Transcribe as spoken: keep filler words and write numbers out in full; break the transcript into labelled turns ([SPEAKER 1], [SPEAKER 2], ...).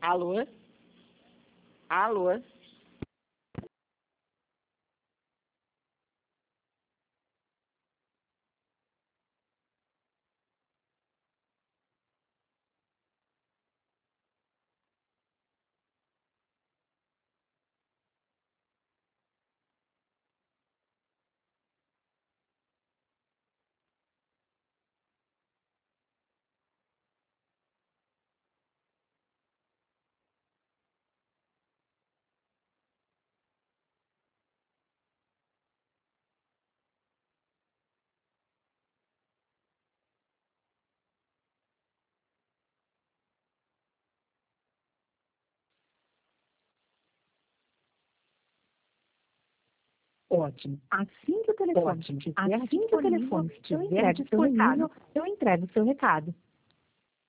[SPEAKER 1] Alô? Alô?
[SPEAKER 2] Ótimo. Assim que o telefone
[SPEAKER 3] Ótimo.
[SPEAKER 2] estiver
[SPEAKER 3] Assim que o telefone
[SPEAKER 2] disponível, eu
[SPEAKER 3] estiver
[SPEAKER 2] entrego o seu
[SPEAKER 3] disponível,
[SPEAKER 2] recado. Eu entrego o seu recado.